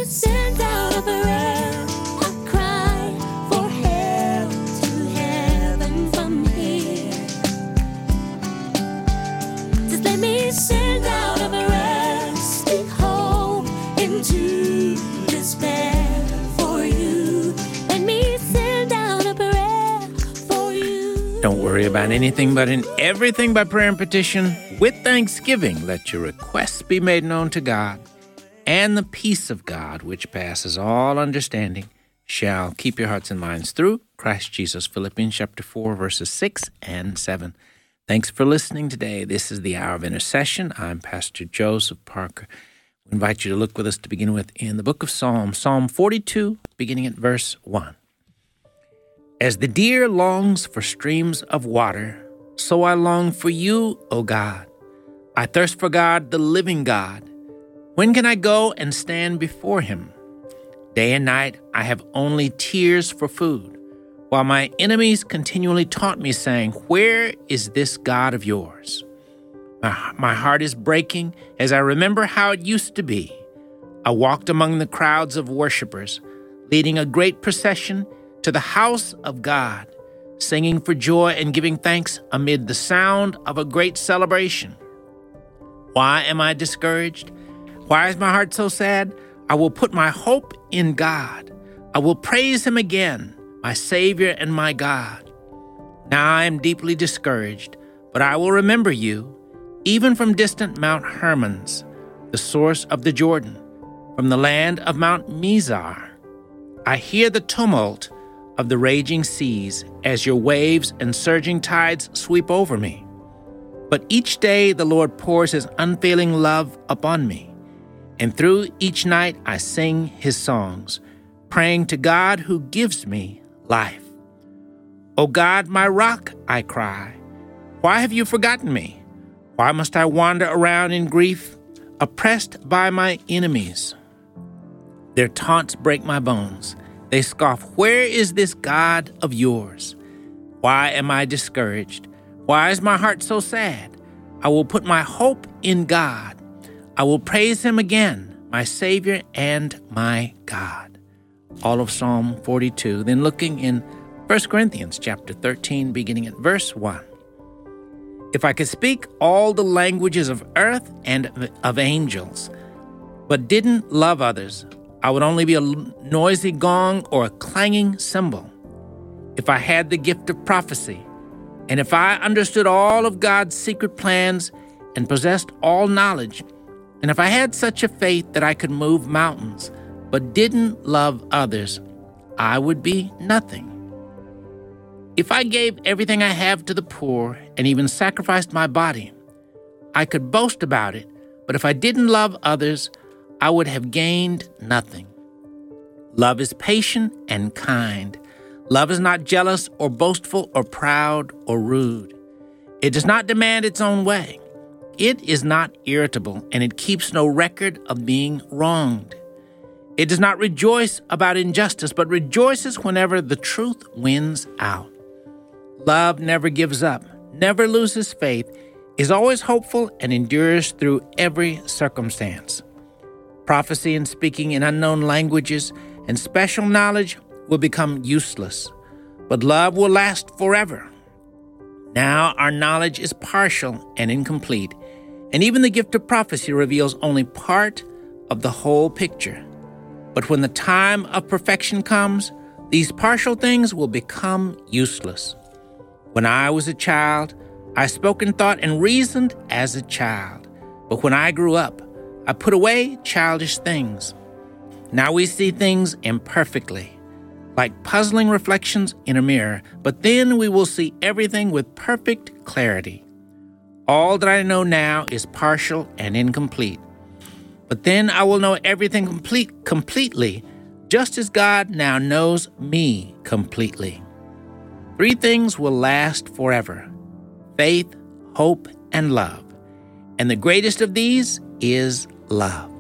send out a prayer, a cry for help to heaven from here. Just let me send out a prayer, speak hope into despair for you. Let me send out a prayer for you. Don't worry about anything but in everything by prayer and petition. With thanksgiving, let your requests be made known to God, and the peace of God, which passes all understanding, shall keep your hearts and minds through Christ Jesus. Philippians chapter 4, verses 6 and 7. Thanks for listening today. This is the Hour of Intercession. I'm Pastor Joseph Parker. We invite you to look with us to begin with in the book of Psalms, Psalm 42, beginning at verse 1. As the deer longs for streams of water, so I long for you, O God. I thirst for God, the living God. When can I go and stand before him? Day and night I have only tears for food, while my enemies continually taunt me, saying, "Where is this God of yours?" My heart is breaking as I remember how it used to be. I walked among the crowds of worshipers, leading a great procession to the house of God, singing for joy and giving thanks amid the sound of a great celebration. Why am I discouraged? Why is my heart so sad? I will put my hope in God. I will praise him again, my Savior and my God. Now I am deeply discouraged, but I will remember you, even from distant Mount Hermon's, the source of the Jordan, from the land of Mount Mizar. I hear the tumult of the raging seas as your waves and surging tides sweep over me. But each day the Lord pours his unfailing love upon me, and through each night I sing his songs, praying to God who gives me life. O God, my rock, I cry, why have you forgotten me? Why must I wander around in grief, oppressed by my enemies? Their taunts break my bones. They scoff, "Where is this God of yours?" Why am I discouraged? Why is my heart so sad? I will put my hope in God. I will praise him again, my Savior and my God. All of Psalm 42. Then looking in 1 Corinthians chapter 13, beginning at verse 1. If I could speak all the languages of earth and of angels, but didn't love others, I would only be a noisy gong or a clanging cymbal. If I had the gift of prophecy, and if I understood all of God's secret plans and possessed all knowledge, and if I had such a faith that I could move mountains, but didn't love others, I would be nothing. If I gave everything I have to the poor and even sacrificed my body, I could boast about it, but if I didn't love others, I would have gained nothing. Love is patient and kind. Love is not jealous or boastful or proud or rude. It does not demand its own way. It is not irritable, and it keeps no record of being wronged. It does not rejoice about injustice, but rejoices whenever the truth wins out. Love never gives up, never loses faith, is always hopeful, and endures through every circumstance. Prophecy and speaking in unknown languages and special knowledge will become useless, but love will last forever. Now our knowledge is partial and incomplete, and even the gift of prophecy reveals only part of the whole picture. But when the time of perfection comes, these partial things will become useless. When I was a child, I spoke and thought and reasoned as a child. But when I grew up, I put away childish things. Now we see things imperfectly, like puzzling reflections in a mirror, but then we will see everything with perfect clarity. All that I know now is partial and incomplete, but then I will know everything completely, just as God now knows me completely. 3 things will last forever: faith, hope, and love. And the greatest of these is love.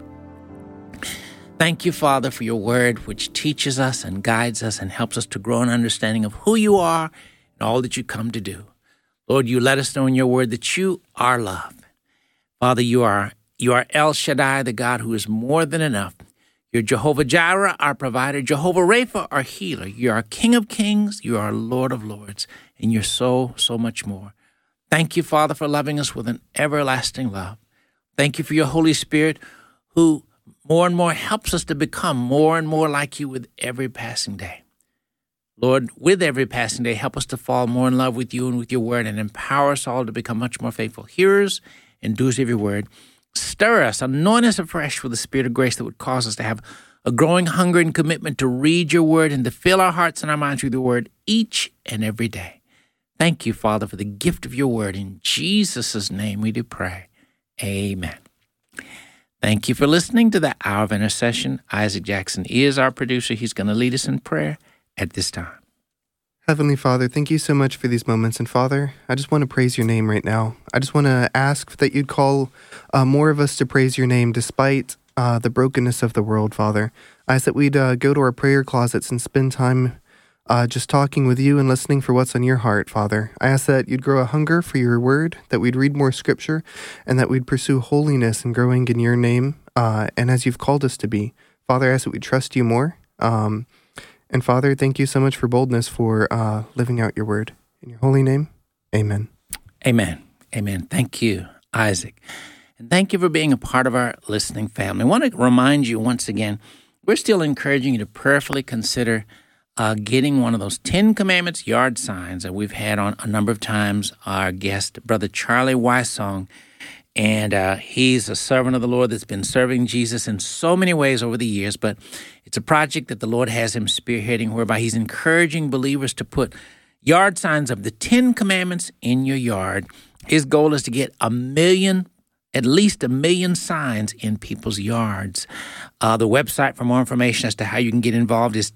Thank you, Father, for your word, which teaches us and guides us and helps us to grow an understanding of who you are and all that you come to do. Lord, you let us know in your word that you are love. Father, you are El Shaddai, the God who is more than enough. You're Jehovah Jireh, our provider, Jehovah Rapha, our healer. You're our King of kings, you're our Lord of lords, and you're so, so much more. Thank you, Father, for loving us with an everlasting love. Thank you for your Holy Spirit, who more and more helps us to become more and more like you with every passing day. Lord, with every passing day, help us to fall more in love with you and with your word, and empower us all to become much more faithful hearers and doers of your word. Stir us, anoint us afresh with the spirit of grace that would cause us to have a growing hunger and commitment to read your word and to fill our hearts and our minds with your word each and every day. Thank you, Father, for the gift of your word. In Jesus' name we do pray. Amen. Thank you for listening to the Hour of Intercession. Isaac Jackson is our producer. He's going to lead us in prayer at this time. Heavenly Father, thank you so much for these moments. And Father, I just want to praise your name right now. I just want to ask that you'd call more of us to praise your name despite the brokenness of the world, Father. I ask that we'd go to our prayer closets and spend time just talking with you and listening for what's on your heart, Father. I ask that you'd grow a hunger for your word, that we'd read more scripture, and that we'd pursue holiness and growing in your name, and as you've called us to be. Father, I ask that we'd trust you more. And Father, thank you so much for boldness for living out your word. In your holy name, amen. Amen. Amen. Thank you, Isaac. And thank you for being a part of our listening family. I want to remind you once again, we're still encouraging you to prayerfully consider getting one of those 10 Commandments yard signs that we've had on a number of times. Our guest, Brother Charlie Wysong, and he's a servant of the Lord that's been serving Jesus in so many ways over the years, but it's a project that the Lord has him spearheading, whereby he's encouraging believers to put yard signs of the 10 Commandments in your yard. His goal is to get at least 1 million signs in people's yards. The website for more information as to how you can get involved is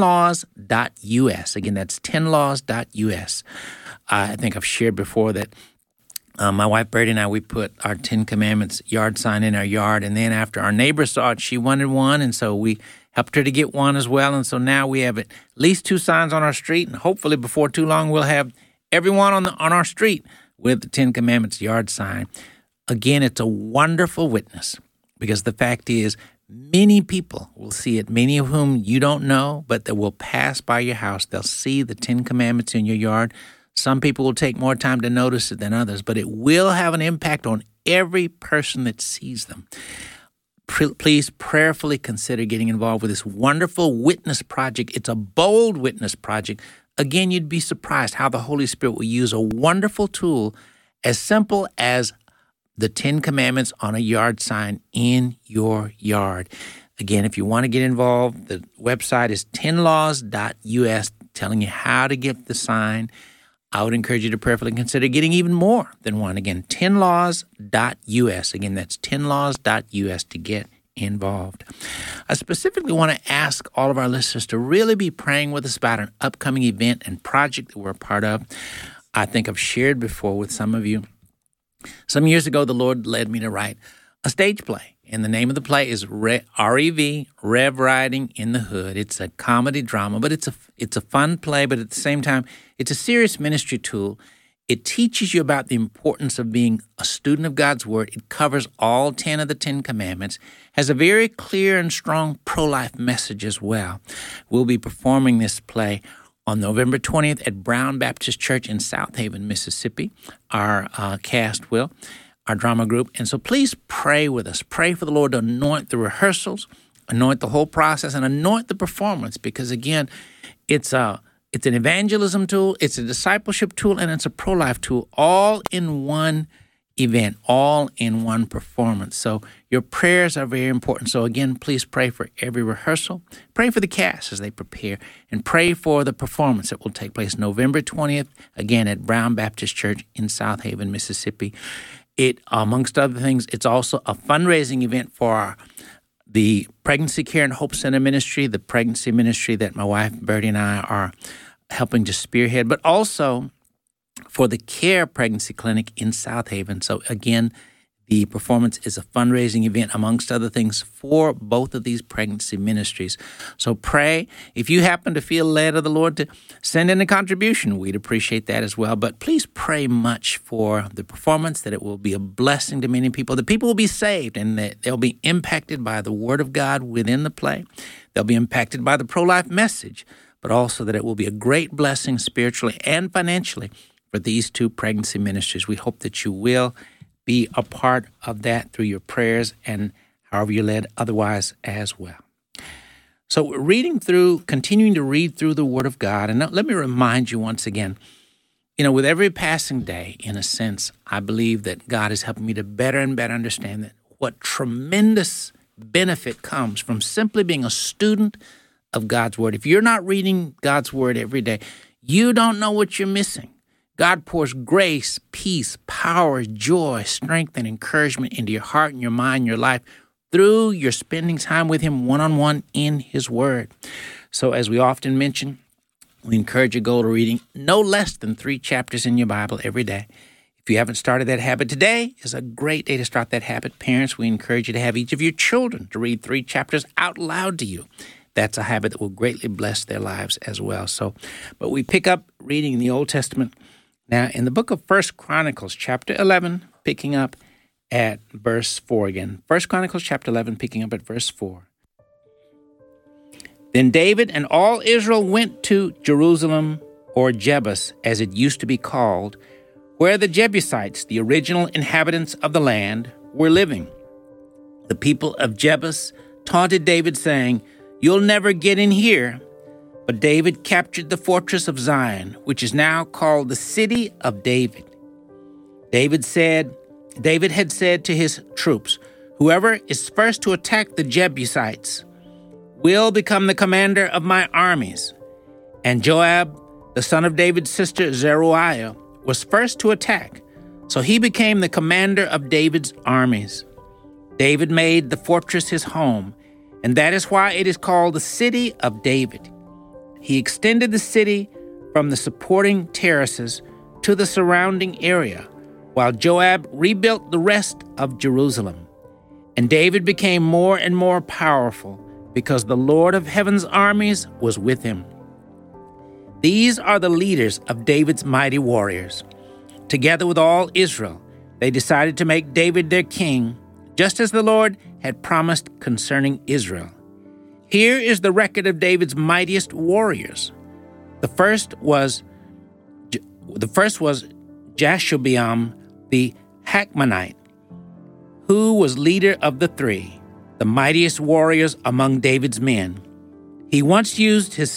10laws.us. Again, that's 10laws.us. I think I've shared before that my wife, Brady, and I, we put our 10 Commandments yard sign in our yard, and then after our neighbor saw it, she wanted one, and so we helped her to get one as well, and so now we have at least 2 signs on our street, and hopefully before too long we'll have everyone on our street with the 10 Commandments yard sign. Again, it's a wonderful witness, because the fact is many people will see it, many of whom you don't know, but that will pass by your house. They'll see the 10 Commandments in your yard. Some people will take more time to notice it than others, but it will have an impact on every person that sees them. Please prayerfully consider getting involved with this wonderful witness project. It's a bold witness project. Again, you'd be surprised how the Holy Spirit will use a wonderful tool as simple as the 10 Commandments on a yard sign in your yard. Again, if you want to get involved, the website is 10laws.us, telling you how to get the sign. I would encourage you to prayerfully consider getting even more than one. Again, 10laws.us. Again, that's 10laws.us to get involved. I specifically want to ask all of our listeners to really be praying with us about an upcoming event and project that we're a part of. I think I've shared before with some of you. Some years ago, the Lord led me to write a stage play, and the name of the play is REV, Rev Riding in the Hood. It's a comedy drama, but it's a fun play, but at the same time, it's a serious ministry tool. It teaches you about the importance of being a student of God's Word. It covers all 10 of the 10 Commandments, has a very clear and strong pro-life message as well. We'll be performing this play on November 20th at Brown Baptist Church in South Haven, Mississippi. Our cast will, our drama group. And so please pray with us. Pray for the Lord to anoint the rehearsals, anoint the whole process, and anoint the performance, because, again, it's an evangelism tool, it's a discipleship tool, and it's a pro-life tool, all in one event, all in one performance. So your prayers are very important. So again, please pray for every rehearsal. Pray for the cast as they prepare, and pray for the performance that will take place November 20th, again at Brown Baptist Church in South Haven, Mississippi. It, amongst other things, it's also a fundraising event for the Pregnancy Care and Hope Center ministry, the pregnancy ministry that my wife, Bertie, and I are helping to spearhead, but also for the CARE Pregnancy Clinic in South Haven. So again, The performance is a fundraising event, amongst other things, for both of these pregnancy ministries. So pray. If you happen to feel led of the Lord to send in a contribution, we'd appreciate that as well. But please pray much for the performance, that it will be a blessing to many people, that people will be saved, and that they'll be impacted by the Word of God within the play. They'll be impacted by the pro-life message, but also that it will be a great blessing spiritually and financially for these two pregnancy ministries. We hope that you will be a part of that through your prayers and however you're led otherwise as well. So we're continuing to read through the Word of God. And let me remind you once again, with every passing day, in a sense, I believe that God is helping me to better and better understand that what tremendous benefit comes from simply being a student of God's Word. If you're not reading God's Word every day, you don't know what you're missing. God pours grace, peace, power, joy, strength, and encouragement into your heart and your mind, your life, through your spending time with Him one-on-one in His Word. So as we often mention, we encourage you to go to reading no less than 3 chapters in your Bible every day. If you haven't started that habit, today is a great day to start that habit. Parents, we encourage you to have each of your children to read 3 chapters out loud to you. That's a habit that will greatly bless their lives as well. But we pick up reading in the Old Testament now in the book of 1 Chronicles, chapter 11, picking up at verse 4 again. 1 Chronicles, chapter 11, picking up at verse 4. Then David and all Israel went to Jerusalem, or Jebus, as it used to be called, where the Jebusites, the original inhabitants of the land, were living. The people of Jebus taunted David, saying, "You'll never get in here." But David captured the fortress of Zion, which is now called the City of David. David had said to his troops, "Whoever is first to attack the Jebusites will become the commander of my armies." And Joab, the son of David's sister Zeruiah, was first to attack, so he became the commander of David's armies. David made the fortress his home, and that is why it is called the City of David. He extended the city from the supporting terraces to the surrounding area, while Joab rebuilt the rest of Jerusalem. And David became more and more powerful because the Lord of heaven's armies was with him. These are the leaders of David's mighty warriors. Together with all Israel, they decided to make David their king, just as the Lord had promised concerning Israel. Here is the record of David's mightiest warriors. The first was Jashobeam the Hachmonite, who was leader of the 3, the mightiest warriors among David's men. He once used his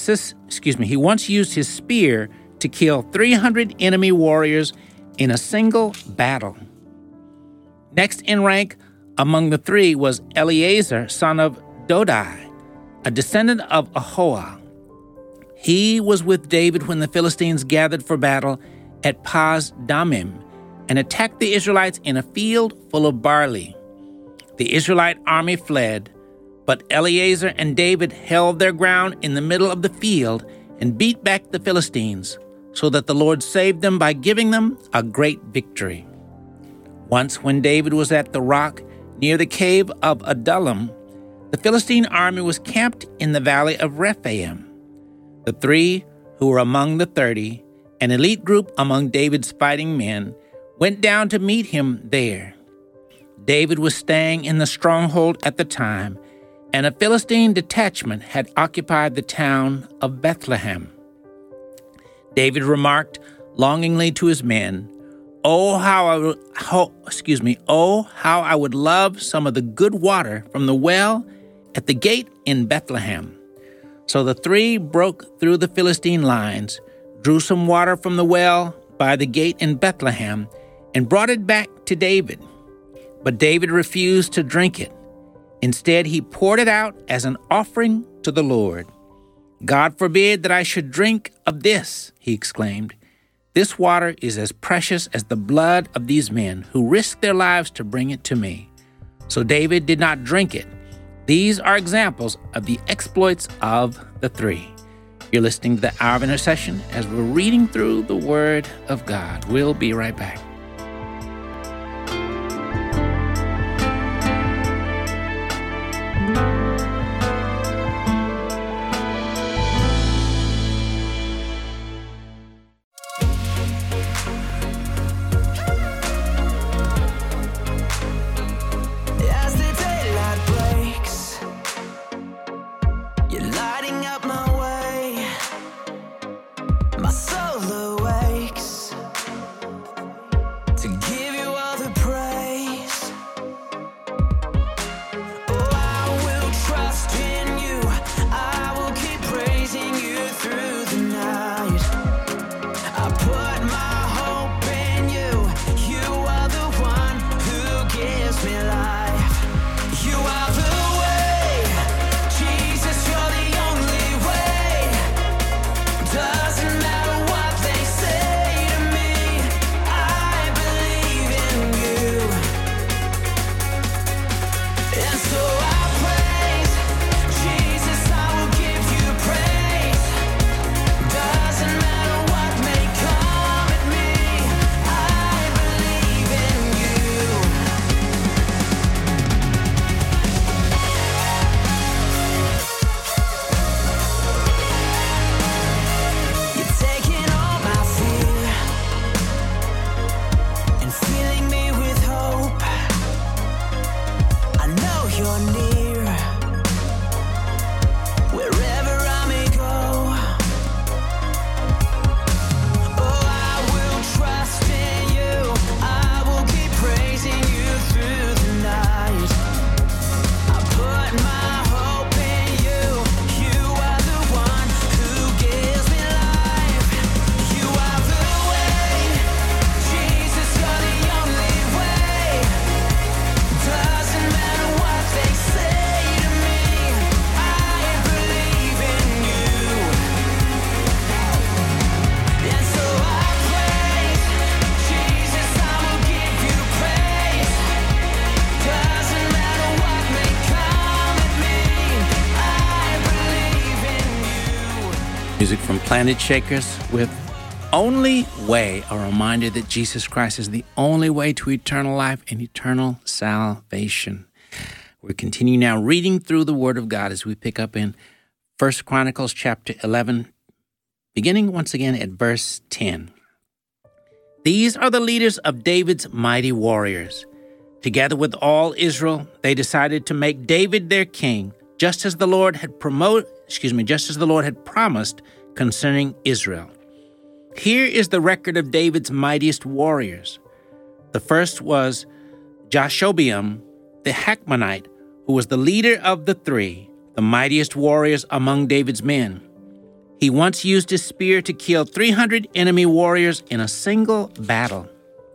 spear to kill 300 enemy warriors in a single battle. Next in rank among the 3 was Eleazar, son of Dodai, a descendant of Ahoah. He was with David when the Philistines gathered for battle at Pas-Damim and attacked the Israelites in a field full of barley. The Israelite army fled, but Eleazar and David held their ground in the middle of the field and beat back the Philistines, so that the Lord saved them by giving them a great victory. Once when David was at the rock near the cave of Adullam, the Philistine army was camped in the valley of Rephaim. The 3 who were among the 30, an elite group among David's fighting men, went down to meet him there. David was staying in the stronghold at the time, and a Philistine detachment had occupied the town of Bethlehem. David remarked longingly to his men, "Oh, how I would love some of the good water from the well at the gate in Bethlehem." So the 3 broke through the Philistine lines, drew some water from the well by the gate in Bethlehem, and brought it back to David. But David refused to drink it. Instead, he poured it out as an offering to the Lord. "God forbid that I should drink of this," he exclaimed. "This water is as precious as the blood of these men who risked their lives to bring it to me." So David did not drink it. These are examples of the exploits of the 3. You're listening to the Hour of Intercession as we're reading through the Word of God. We'll be right back. My soul awakes to give you all the praise. Oh, I will trust in you. I will keep praising you through the night. I put my hope in you. You are the one who gives me life. You are the way, Jesus, you're the only way. Doesn't matter what they say to me, I believe in you. And so I praise, Jesus, I will give you praise. Doesn't matter what may come at me, I believe in you. You're taking all my fear and filling me with hope. I know you're near wherever I may go. Oh, I will trust in you. I will keep praising you through the night. I put my hope in you. You are the one who gives me life. You are the way, Jesus, you're the only way. Doesn't matter what they say to me, I believe in you. And so I praise, Jesus, I will give you praise. Doesn't matter what may come at me, I believe in you. Music from Planet Shakers with Only Way, a reminder that Jesus Christ is the only way to eternal life and eternal salvation. We're continuing now reading through the Word of God as we pick up in 1 Chronicles chapter 11, beginning once again at verse 10. These are the leaders of David's mighty warriors. Together with all Israel, they decided to make David their king, just as the Lord had promised concerning Israel. Here is the record of David's mightiest warriors. The first was Jashobeam, the Hachmonite, who was the leader of the three, the mightiest warriors among David's men. He once used his spear to kill 300 enemy warriors in a single battle.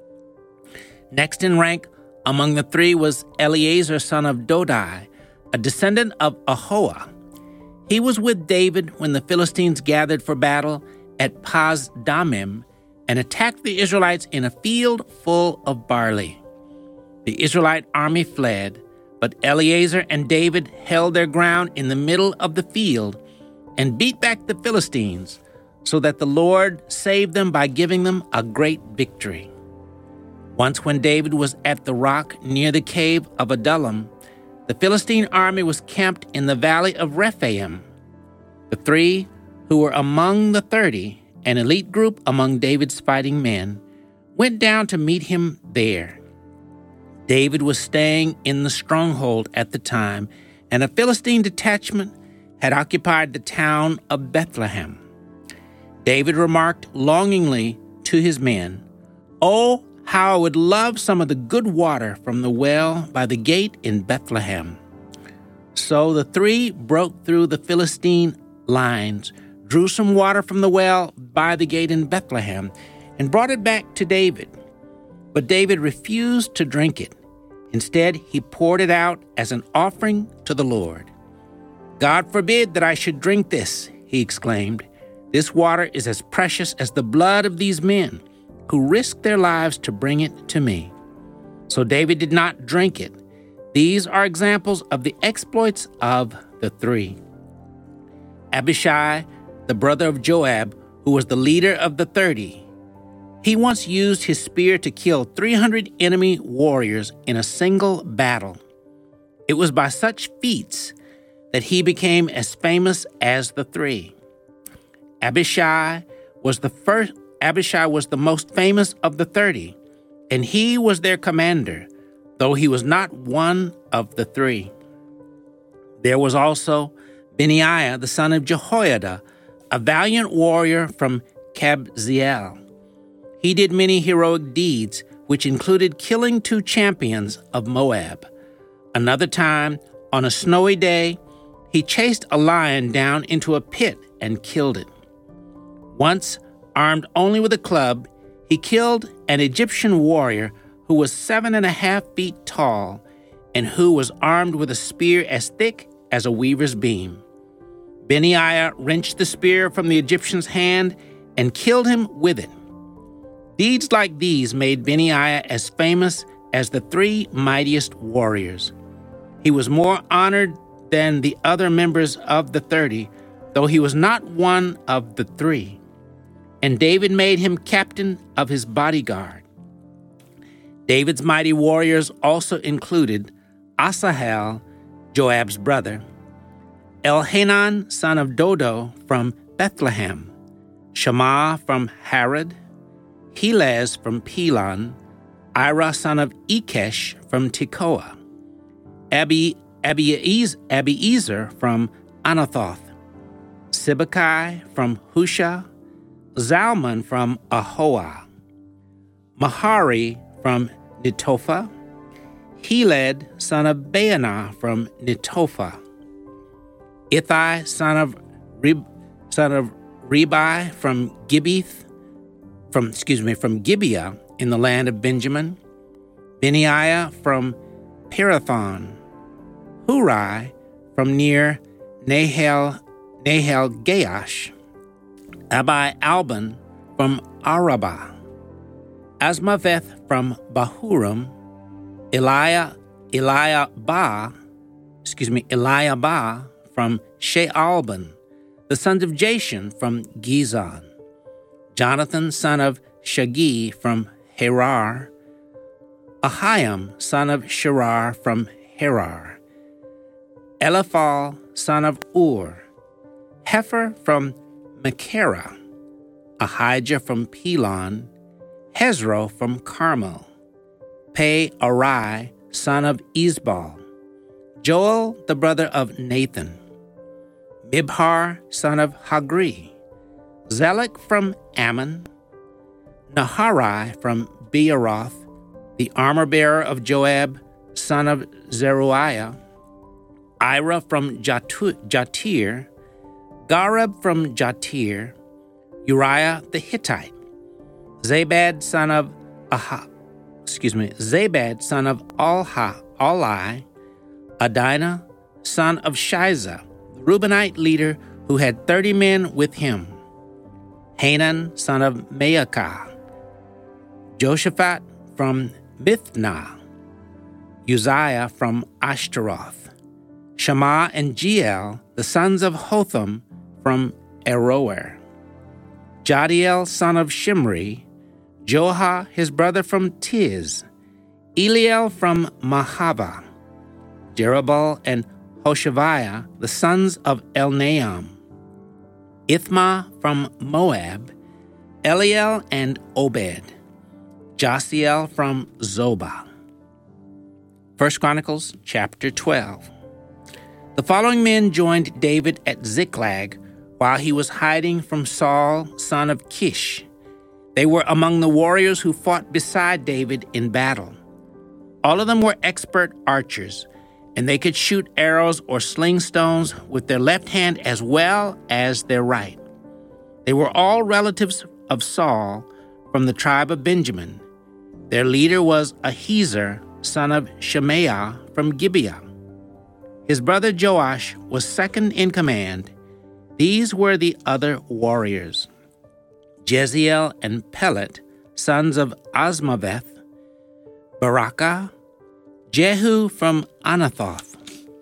Next in rank among the three was Eleazar, son of Dodai, a descendant of Ahoah. He was with David when the Philistines gathered for battle at Pas-Damim and attacked the Israelites in a field full of barley. The Israelite army fled, but Eleazar and David held their ground in the middle of the field and beat back the Philistines, so that the Lord saved them by giving them a great victory. Once when David was at the rock near the cave of Adullam, the Philistine army was camped in the valley of Rephaim. The three who were among the 30, an elite group among David's fighting men, went down to meet him there. David was staying in the stronghold at the time, and a Philistine detachment had occupied the town of Bethlehem. David remarked longingly to his men, "Oh, how I would love some of the good water from the well by the gate in Bethlehem." So the three broke through the Philistine lines, drew some water from the well by the gate in Bethlehem, and brought it back to David. But David refused to drink it. Instead, he poured it out as an offering to the Lord. "God forbid that I should drink this," he exclaimed. "This water is as precious as the blood of these men who risked their lives to bring it to me." So David did not drink it. These are examples of the exploits of the three. Abishai, the brother of Joab, who was the leader of the 30, he once used his spear to kill 300 enemy warriors in a single battle. It was by such feats that he became as famous as the three. Abishai was the most famous of the 30, and he was their commander, though he was not one of the three. There was also Benaiah, the son of Jehoiada, a valiant warrior from Kabzeel. He did many heroic deeds, which included killing 2 champions of Moab. Another time, on a snowy day, he chased a lion down into a pit and killed it. Once, armed only with a club, he killed an Egyptian warrior who was 7.5 feet tall and who was armed with a spear as thick as a weaver's beam. Benaiah wrenched the spear from the Egyptian's hand and killed him with it. Deeds like these made Benaiah as famous as the 3 mightiest warriors. He was more honored than the other members of the 30, though he was not one of the 3. And David made him captain of his bodyguard. David's mighty warriors also included Asahel, Joab's brother, Elhanan, son of Dodo, from Bethlehem, Shammah from Harod, Helez from Pelon, Ira, son of Ikesh, from Tekoa, Abiezer from Anathoth, Sibbecai from Husha, Zalman from Ahoah, Mahari from Netophah, Heled, son of Baanah, from Netophah, Ithai, son of Ribai, from Gibeah in the land of Benjamin, Benaiah from Pirathon, Hurai from near Nahal Gaash, Abi Alban from Arabah, Asmaveth from Bahurim, Eliabah from Shealban, the sons of Jashan from Gizon, Jonathan, son of Shagi, from Herar, Ahiam, son of Shirar, from Herar, Eliphal, son of Ur, Hefer from Mechera, Ahijah from Pelon, Hezro from Carmel, Pe-arai, son of Isbal, Joel, the brother of Nathan, Mibhar, son of Hagri, Zelek from Ammon, Naharai from Beeroth, the armor-bearer of Joab, son of Zeruiah, Ira from Jatir, Gareb from Jatir, Uriah the Hittite, Zabad, son of Alai, Adinah, son of Shiza, the Reubenite leader who had 30 men with him, Hanan, son of Maacah, Joshaphat from Mithnah, Uzziah from Ashtaroth, Shammah and Jeiel, the sons of Hotham, from Aroer, Jadiel, son of Shimri, Joha, his brother, from Tiz, Eliel from Mahava, Jerubbaal and Hoshaviah, the sons of Elnaam, Ithma from Moab, Eliel and Obed, Jasiel from Zobah. 1 Chronicles chapter 12. The following men joined David at Ziklag while he was hiding from Saul, son of Kish. They were among the warriors who fought beside David in battle. All of them were expert archers, and they could shoot arrows or sling stones with their left hand as well as their right. They were all relatives of Saul from the tribe of Benjamin. Their leader was Ahiezer, son of Shemaiah, from Gibeah. His brother Joash was second in command. These were the other warriors: Jeziel and Pelet, sons of Asmaveth, Barakah, Jehu from Anathoth,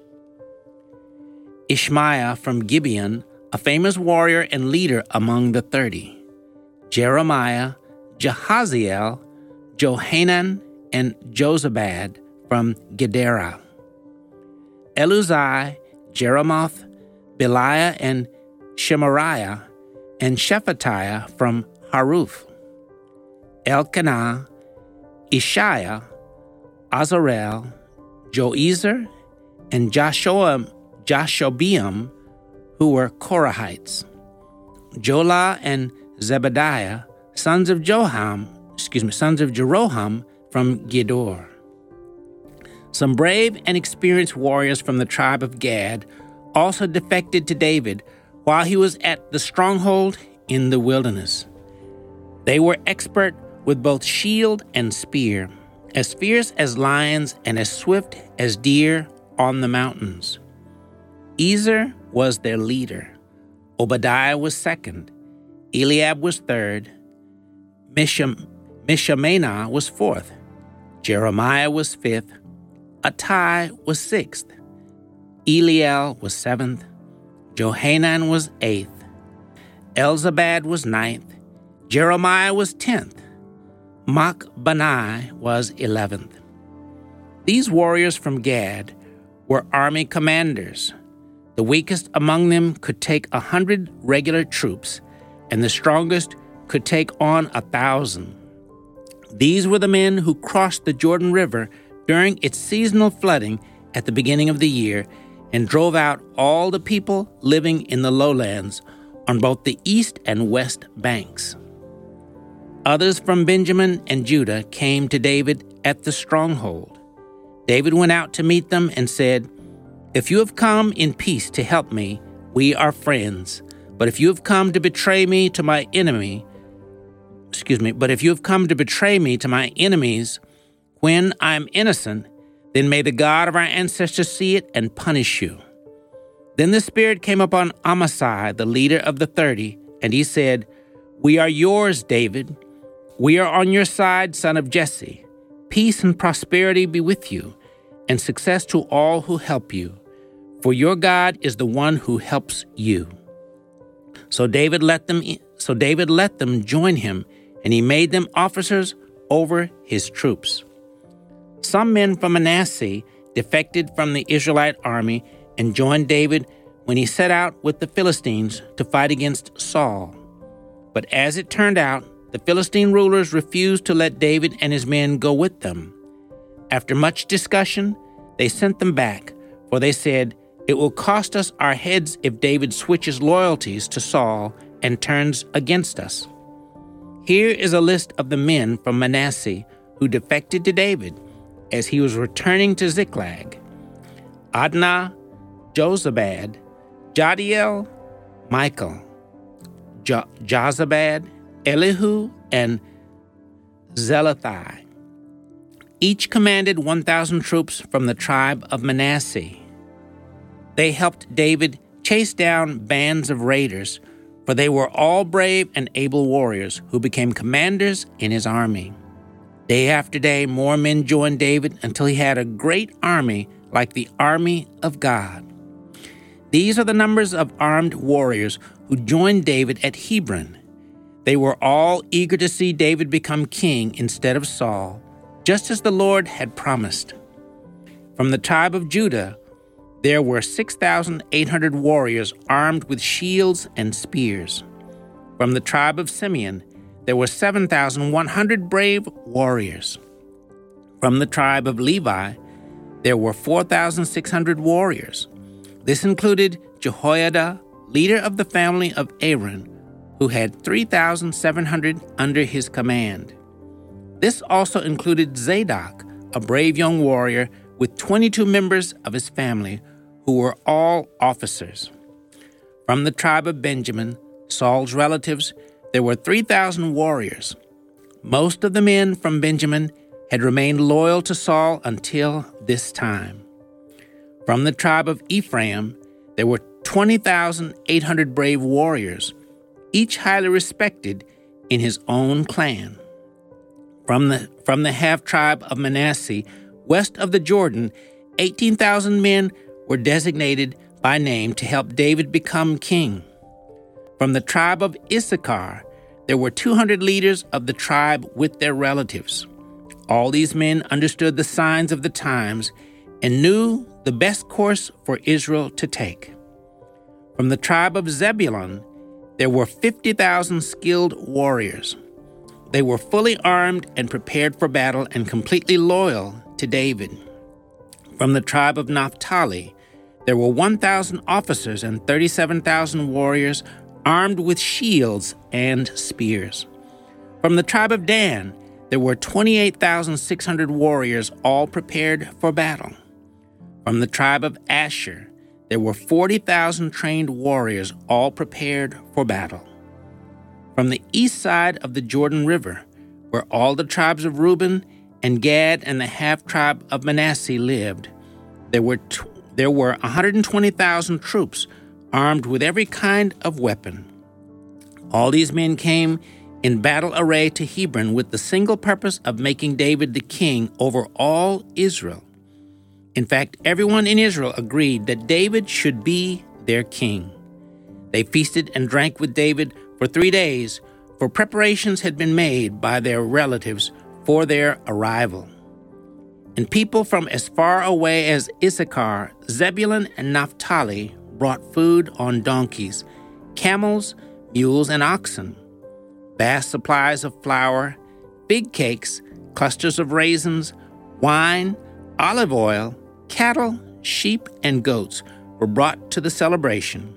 Ishmaiah from Gibeon, a famous warrior and leader among the 30, Jeremiah, Jahaziel, Johanan, and Jozabad from Gedera, Eluzai, Jeremoth, Beliah, and Shemariah, and Shephatiah from Haruph, Elkanah, Ishiah, Azarel, Joezer, and Jashobeam, who were Korahites, Jolah and Zebediah, sons of Jeroham from Gedor. Some brave and experienced warriors from the tribe of Gad also defected to David while he was at the stronghold in the wilderness. They were expert with both shield and spear, as fierce as lions and as swift as deer on the mountains. Ezer was their leader. Obadiah was second. Eliab was third. Mishamanah was fourth. Jeremiah was fifth. Attai was sixth. Eliel was seventh. Johanan was eighth. Elzabad was ninth. Jeremiah was 10th. Machbanai was 11th. These warriors from Gad were army commanders. The weakest among them could take 100 regular troops, and the strongest could take on 1,000. These were the men who crossed the Jordan River during its seasonal flooding at the beginning of the year and drove out all the people living in the lowlands on both the east and west banks. Others from Benjamin and Judah came to David at the stronghold. David went out to meet them and said, "If you have come in peace to help me, we are friends. But if you have come to betray me to my enemies when I am innocent, then may the God of our ancestors see it and punish you." Then the Spirit came upon Amasai, the leader of the 30, and he said, "We are yours, David. We are on your side, son of Jesse. Peace and prosperity be with you, and success to all who help you. For your God is the one who helps you." So David let them join him, and he made them officers over his troops. Some men from Manasseh defected from the Israelite army and joined David when he set out with the Philistines to fight against Saul. But as it turned out, the Philistine rulers refused to let David and his men go with them. After much discussion, they sent them back, for they said, "It will cost us our heads if David switches loyalties to Saul and turns against us." Here is a list of the men from Manasseh who defected to David as he was returning to Ziklag: Adnah, Jozabad, Jadiel, Michael, Jozabad, Elihu, and Zelathai. Each commanded 1,000 troops from the tribe of Manasseh. They helped David chase down bands of raiders, for they were all brave and able warriors who became commanders in his army. Day after day, more men joined David until he had a great army like the army of God. These are the numbers of armed warriors who joined David at Hebron. They were all eager to see David become king instead of Saul, just as the Lord had promised. From the tribe of Judah, there were 6,800 warriors armed with shields and spears. From the tribe of Simeon, there were 7,100 brave warriors. From the tribe of Levi, there were 4,600 warriors. This included Jehoiada, leader of the family of Aaron, who had 3,700 under his command. This also included Zadok, a brave young warrior with 22 members of his family, who were all officers. From the tribe of Benjamin, Saul's relatives, there were 3,000 warriors. Most of the men from Benjamin had remained loyal to Saul until this time. From the tribe of Ephraim, there were 20,800 brave warriors, each highly respected in his own clan. From the half-tribe of Manasseh, west of the Jordan, 18,000 men were designated by name to help David become king. From the tribe of Issachar, there were 200 leaders of the tribe with their relatives. All these men understood the signs of the times and knew the best course for Israel to take. From the tribe of Zebulun, there were 50,000 skilled warriors. They were fully armed and prepared for battle and completely loyal to David. From the tribe of Naphtali, there were 1,000 officers and 37,000 warriors armed with shields and spears. From the tribe of Dan, there were 28,600 warriors, all prepared for battle. From the tribe of Asher, there were 40,000 trained warriors, all prepared for battle. From the east side of the Jordan River, where all the tribes of Reuben and Gad and the half-tribe of Manasseh lived, there were 120,000 troops, armed with every kind of weapon. All these men came in battle array to Hebron with the single purpose of making David the king over all Israel. In fact, everyone in Israel agreed that David should be their king. They feasted and drank with David for 3 days, for preparations had been made by their relatives for their arrival. And people from as far away as Issachar, Zebulun, and Naphtali brought food on donkeys, camels, mules, and oxen, vast supplies of flour, fig cakes, clusters of raisins, wine, olive oil, cattle, sheep, and goats were brought to the celebration.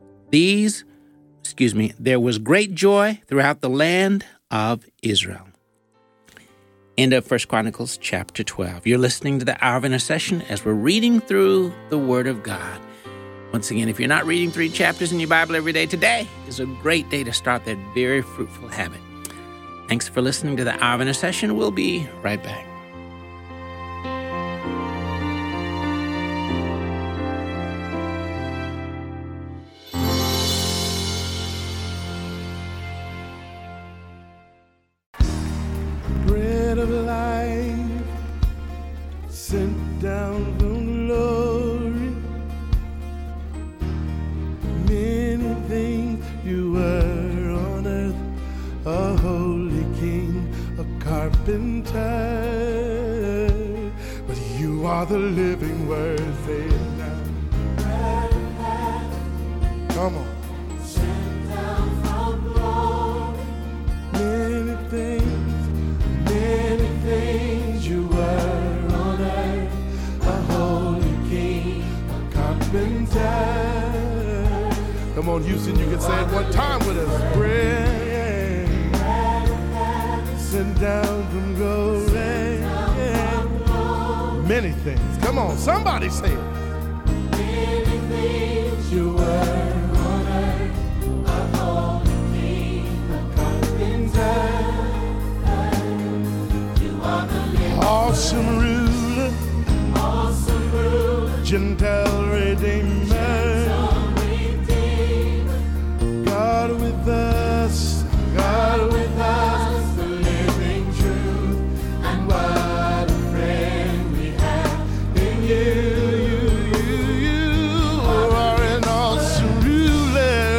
There was great joy throughout the land of Israel. End of 1 Chronicles chapter 12. You're listening to the Hour of Intercession as we're reading through the Word of God. Once again, if you're not reading 3 chapters in your Bible every day, today is a great day to start that very fruitful habit. Thanks for listening to the Hour of Intercession. We'll be right back. Bread of life sent down from glory. Many things you were on earth, a holy king, a carpenter. But you are the living word, say it now. Come on. Many things you were on earth, a holy king, a carpenter. Come on, Houston, you can say it one time with us. Bread sent down from glory. Many things. Come on, somebody say it. Many things you were on earth, a holy king, a carpenter. Awesome ruler, Gentile redeemer, God with us, the living truth, and what a friend we have in you. You are an awesome ruler,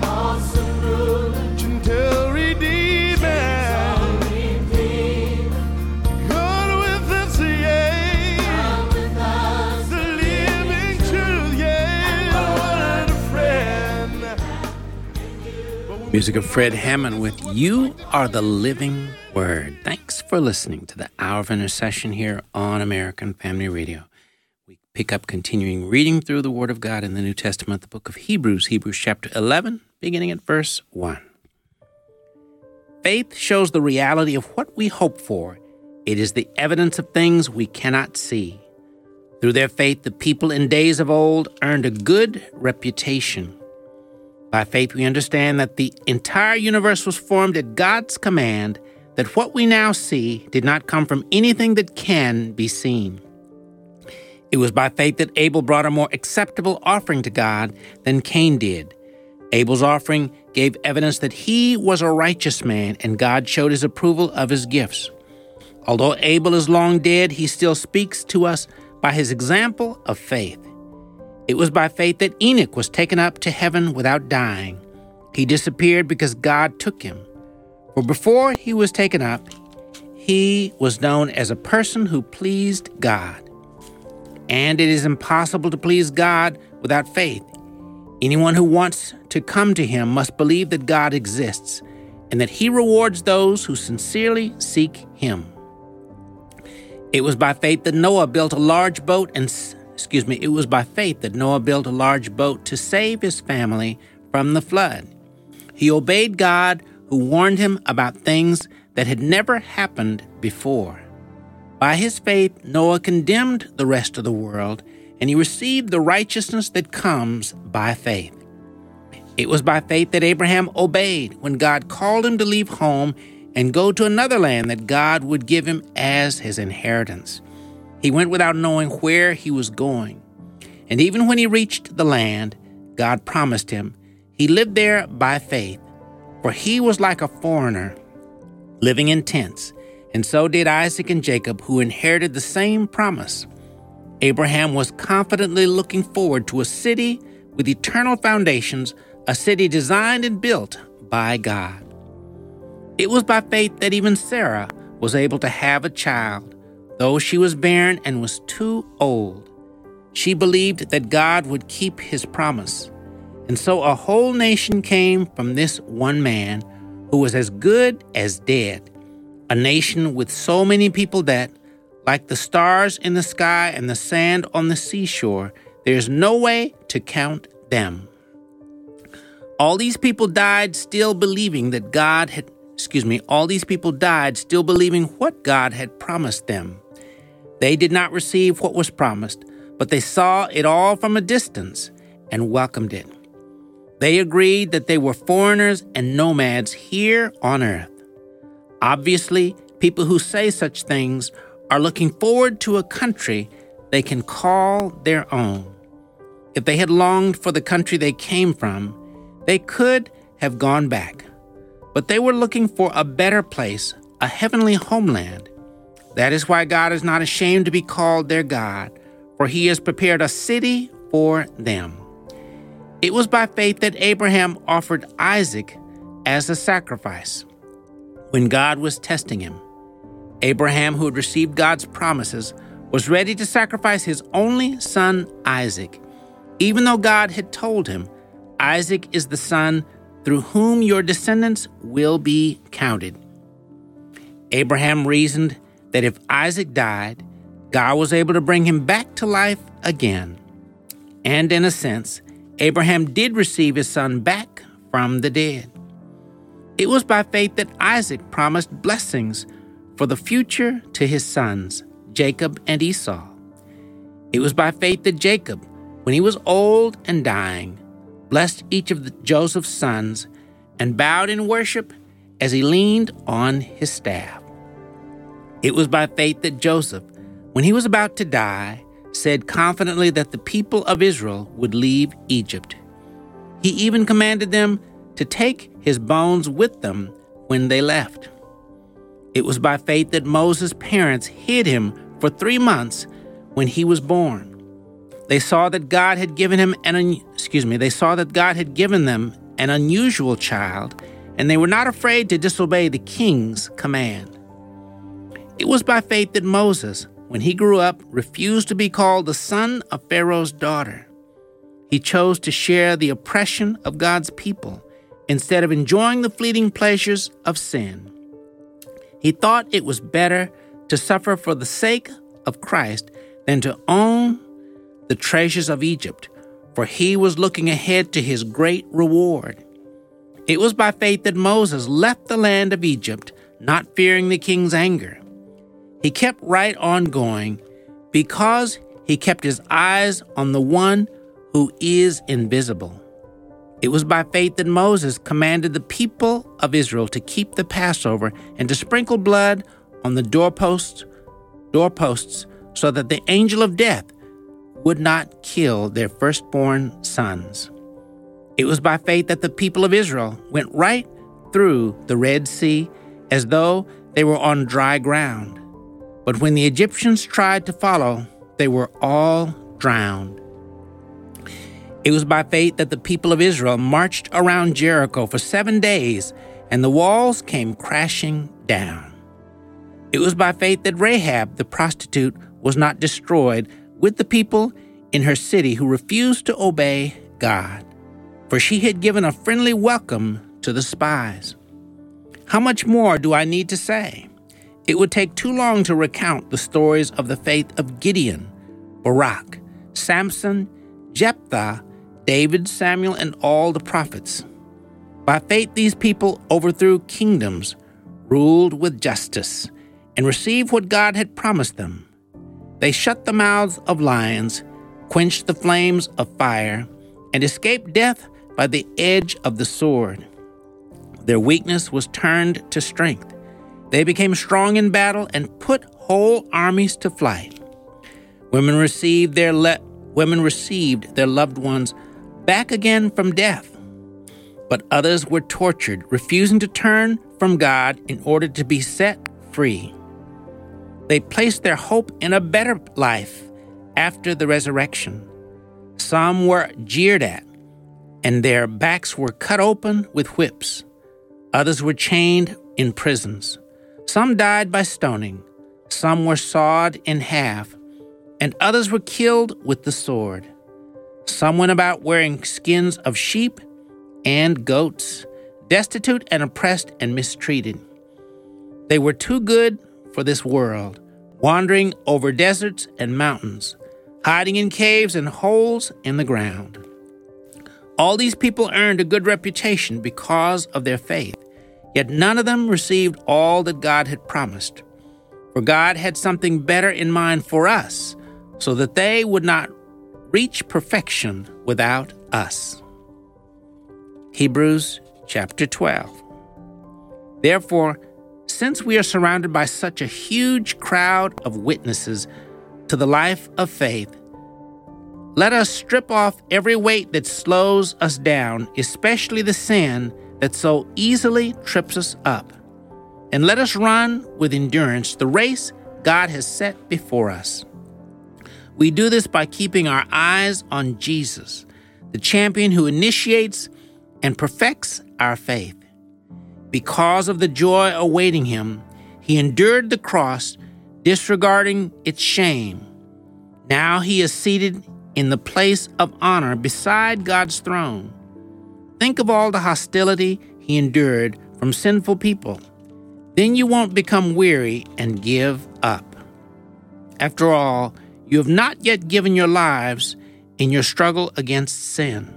Gentile redeemer. Music of Fred Hammond with You Are the Living Word. Thanks for listening to the Hour of Intercession here on American Family Radio. We pick up continuing reading through the Word of God in the New Testament, the book of Hebrews chapter 11, beginning at verse 1. Faith shows the reality of what we hope for. It is the evidence of things we cannot see. Through their faith, the people in days of old earned a good reputation. By faith, we understand that the entire universe was formed at God's command, that what we now see did not come from anything that can be seen. It was by faith that Abel brought a more acceptable offering to God than Cain did. Abel's offering gave evidence that he was a righteous man, and God showed his approval of his gifts. Although Abel is long dead, he still speaks to us by his example of faith. It was by faith that Enoch was taken up to heaven without dying. He disappeared because God took him. For before he was taken up, he was known as a person who pleased God. And it is impossible to please God without faith. Anyone who wants to come to him must believe that God exists and that he rewards those who sincerely seek him. It was by faith that Noah built a large boat to save his family from the flood. He obeyed God, who warned him about things that had never happened before. By his faith, Noah condemned the rest of the world, and he received the righteousness that comes by faith. It was by faith that Abraham obeyed when God called him to leave home and go to another land that God would give him as his inheritance. He went without knowing where he was going. And even when he reached the land God promised him, he lived there by faith, for he was like a foreigner living in tents, and so did Isaac and Jacob, who inherited the same promise. Abraham was confidently looking forward to a city with eternal foundations, a city designed and built by God. It was by faith that even Sarah was able to have a child, though she was barren and was too old. She believed that God would keep his promise. And so a whole nation came from this one man who was as good as dead, a nation with so many people that, like the stars in the sky and the sand on the seashore, there's no way to count them. All these people died still believing what God had promised them. They did not receive what was promised, but they saw it all from a distance and welcomed it. They agreed that they were foreigners and nomads here on earth. Obviously, people who say such things are looking forward to a country they can call their own. If they had longed for the country they came from, they could have gone back. But they were looking for a better place, a heavenly homeland. That is why God is not ashamed to be called their God, for he has prepared a city for them. It was by faith that Abraham offered Isaac as a sacrifice when God was testing him. Abraham, who had received God's promises, was ready to sacrifice his only son, Isaac, even though God had told him, "Isaac is the son through whom your descendants will be counted." Abraham reasoned that if Isaac died, God was able to bring him back to life again. And in a sense, Abraham did receive his son back from the dead. It was by faith that Isaac promised blessings for the future to his sons, Jacob and Esau. It was by faith that Jacob, when he was old and dying, blessed each of Joseph's sons and bowed in worship as he leaned on his staff. It was by faith that Joseph, when he was about to die, said confidently that the people of Israel would leave Egypt. He even commanded them to take his bones with them when they left. It was by faith that Moses' parents hid him for 3 months when he was born. They saw that God had given them an unusual child, and they were not afraid to disobey the king's command. It was by faith that Moses, when he grew up, refused to be called the son of Pharaoh's daughter. He chose to share the oppression of God's people instead of enjoying the fleeting pleasures of sin. He thought it was better to suffer for the sake of Christ than to own the treasures of Egypt, for he was looking ahead to his great reward. It was by faith that Moses left the land of Egypt, not fearing the king's anger. He kept right on going because he kept his eyes on the one who is invisible. It was by faith that Moses commanded the people of Israel to keep the Passover and to sprinkle blood on the doorposts so that the angel of death would not kill their firstborn sons. It was by faith that the people of Israel went right through the Red Sea as though they were on dry ground. But when the Egyptians tried to follow, they were all drowned. It was by faith that the people of Israel marched around Jericho for 7 days, and the walls came crashing down. It was by faith that Rahab, the prostitute, was not destroyed with the people in her city who refused to obey God, for she had given a friendly welcome to the spies. How much more do I need to say? It would take too long to recount the stories of the faith of Gideon, Barak, Samson, Jephthah, David, Samuel, and all the prophets. By faith, these people overthrew kingdoms, ruled with justice, and received what God had promised them. They shut the mouths of lions, quenched the flames of fire, and escaped death by the edge of the sword. Their weakness was turned to strength. They became strong in battle and put whole armies to flight. Women received their loved ones back again from death. But others were tortured, refusing to turn from God in order to be set free. They placed their hope in a better life after the resurrection. Some were jeered at, and their backs were cut open with whips. Others were chained in prisons. Some died by stoning. Some were sawed in half, and others were killed with the sword. Some went about wearing skins of sheep and goats, destitute and oppressed and mistreated. They were too good for this world, wandering over deserts and mountains, hiding in caves and holes in the ground. All these people earned a good reputation because of their faith, yet none of them received all that God had promised. For God had something better in mind for us, so that they would not reach perfection without us. Hebrews chapter 12. Therefore, since we are surrounded by such a huge crowd of witnesses to the life of faith, let us strip off every weight that slows us down, especially the sin that so easily trips us up. And let us run with endurance the race God has set before us. We do this by keeping our eyes on Jesus, the champion who initiates and perfects our faith. Because of the joy awaiting him, he endured the cross, disregarding its shame. Now he is seated in the place of honor beside God's throne. Think of all the hostility he endured from sinful people. Then you won't become weary and give up. After all, you have not yet given your lives in your struggle against sin.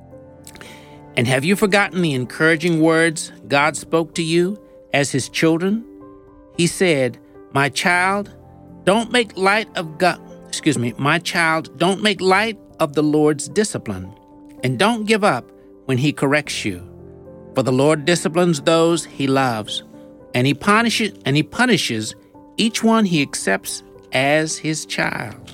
And have you forgotten the encouraging words God spoke to you as his children? He said, My child, don't make light of the Lord's discipline, and don't give up when he corrects you. For the Lord disciplines those he loves, and he punishes each one he accepts as his child.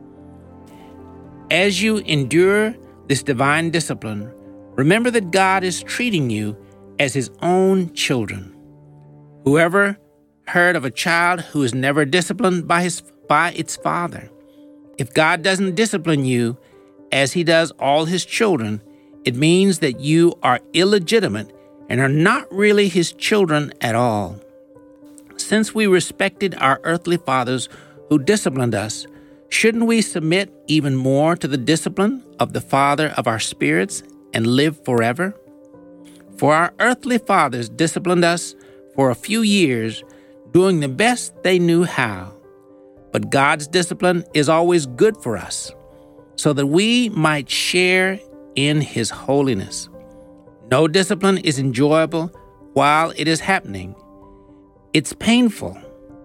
As you endure this divine discipline, remember that God is treating you as his own children. Whoever heard of a child who is never disciplined by its father? If God doesn't discipline you as he does all his children, it means that you are illegitimate and are not really his children at all. Since we respected our earthly fathers who disciplined us, shouldn't we submit even more to the discipline of the Father of our spirits and live forever? For our earthly fathers disciplined us for a few years, doing the best they knew how. But God's discipline is always good for us, so that we might share in his holiness. No discipline is enjoyable while it is happening. It's painful.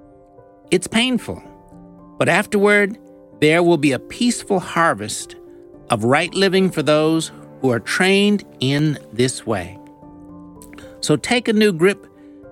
But afterward, there will be a peaceful harvest of right living for those who are trained in this way. So take a new grip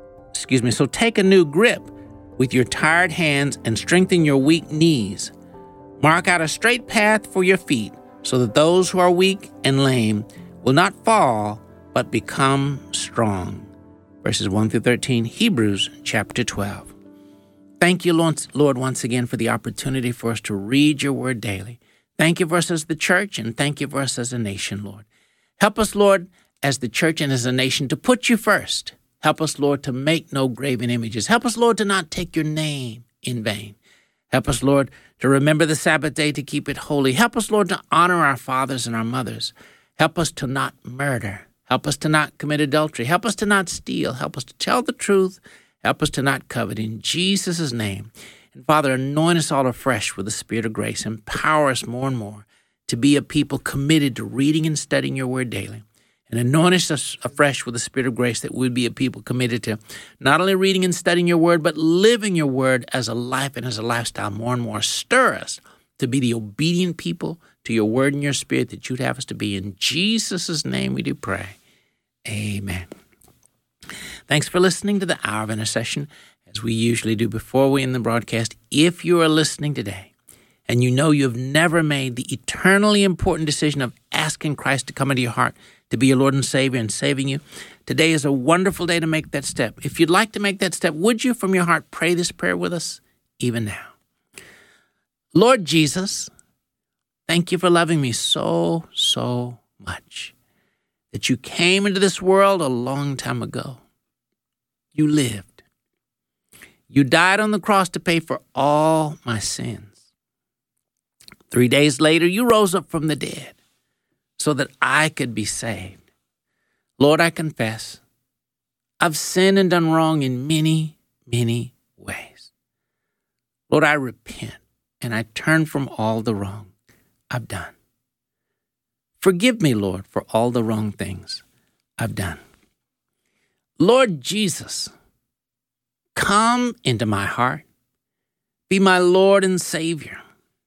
with your tired hands and strengthen your weak knees. Mark out a straight path for your feet so that those who are weak and lame will not fall but become strong. Verses 1 through 13, Hebrews chapter 12. Thank you, Lord, once again for the opportunity for us to read your word daily. Thank you for us as the church, and thank you for us as a nation, Lord. Help us, Lord, as the church and as a nation to put you first. Help us, Lord, to make no graven images. Help us, Lord, to not take your name in vain. Help us, Lord, to remember the Sabbath day, to keep it holy. Help us, Lord, to honor our fathers and our mothers. Help us to not murder. Help us to not commit adultery. Help us to not steal. Help us to tell the truth. Help us to not covet. In Jesus' name. And Father, anoint us all afresh with the Spirit of grace. Empower us more and more to be a people committed to reading and studying your word daily. and anoint us afresh with the Spirit of grace, that we would be a people committed to not only reading and studying your word, but living your word as a life and as a lifestyle more and more. Stir us to be the obedient people to your word and your spirit that you'd have us to be. In Jesus' name we do pray. Amen. Thanks for listening to the Hour of Intercession. As we usually do before we end the broadcast, if you are listening today and you know you have never made the eternally important decision of asking Christ to come into your heart, to be your Lord and Savior and saving you, today is a wonderful day to make that step. If you'd like to make that step, would you from your heart pray this prayer with us even now? Lord Jesus, thank you for loving me so much that you came into this world a long time ago. You lived. You died on the cross to pay for all my sins. 3 days later, you rose up from the dead so that I could be saved. Lord, I confess I've sinned and done wrong in many ways. Lord, I repent and I turn from all the wrong I've done. Forgive me, Lord, for all the wrong things I've done. Lord Jesus, come into my heart. Be my Lord and Savior.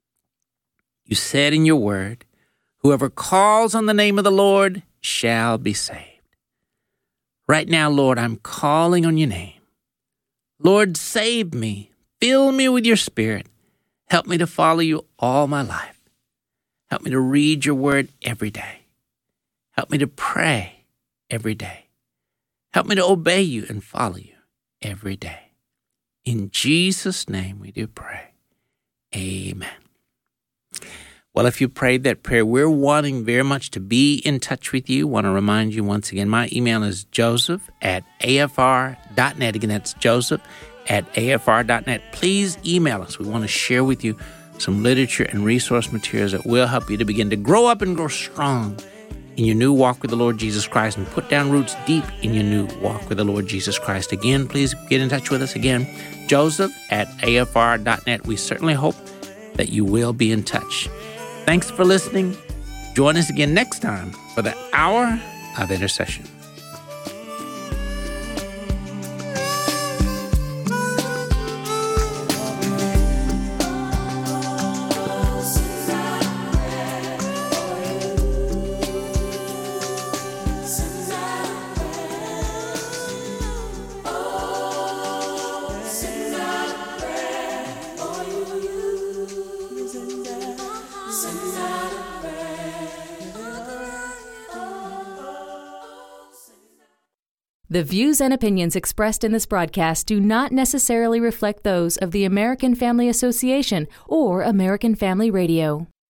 You said in your word, whoever calls on the name of the Lord shall be saved. Right now, Lord, I'm calling on your name. Lord, save me. Fill me with your Spirit. Help me to follow you all my life. Help me to read your word every day. Help me to pray every day. Help me to obey you and follow you every day. In Jesus' name we do pray. Amen. Well, if you prayed that prayer, we're wanting very much to be in touch with you. Want to remind you once again, my email is joseph@afr.net. Again, that's joseph@afr.net. Please email us. We want to share with you some literature and resource materials that will help you to begin to grow up and grow strong in your new walk with the Lord Jesus Christ and put down roots deep in your new walk with the Lord Jesus Christ. Again, please get in touch with us. Again, joseph@afr.net. We certainly hope that you will be in touch. Thanks for listening. Join us again next time for the Hour of Intercession. The views and opinions expressed in this broadcast do not necessarily reflect those of the American Family Association or American Family Radio.